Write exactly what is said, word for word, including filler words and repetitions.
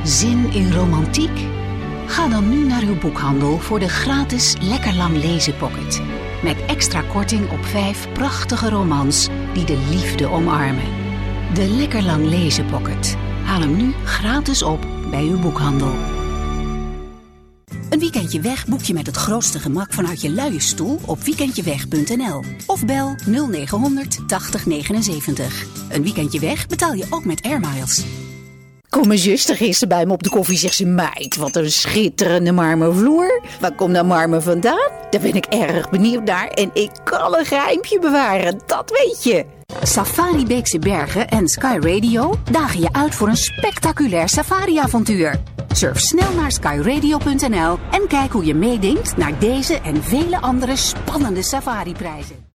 Zin in romantiek? Ga dan nu naar uw boekhandel voor de gratis Lekker Lang Lezen Pocket. Met extra korting op vijf prachtige romans die de liefde omarmen. De Lekker Lang Lezen Pocket. Haal hem nu gratis op bij uw boekhandel. Een weekendje weg boek je met het grootste gemak vanuit je luie stoel op weekendjeweg punt n l. Of bel nul negen honderd tachtig negenenzeventig. Een weekendje weg betaal je ook met Air Miles. Kom mijn zuster gisteren bij me op de koffie, zegt ze: meid, wat een schitterende marmervloer. Waar komt dat marmer vandaan? Daar ben ik erg benieuwd naar en ik kan een geheimpje bewaren, dat weet je. Safari Beekse Bergen en Sky Radio dagen je uit voor een spectaculair safari-avontuur. Surf snel naar sky radio punt n l en kijk hoe je meedenkt naar deze en vele andere spannende safari-prijzen.